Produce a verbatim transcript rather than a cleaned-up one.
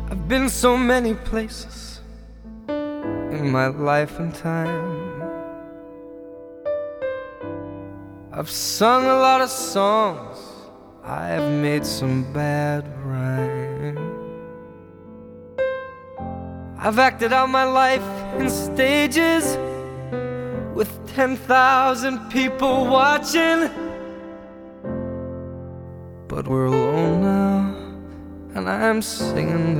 I've been so many places in my life and time. I've sung a lot of songs, I've made some bad rhyme. I've acted out my life in stages with ten thousand people watching. But we're alone now, and I'm singing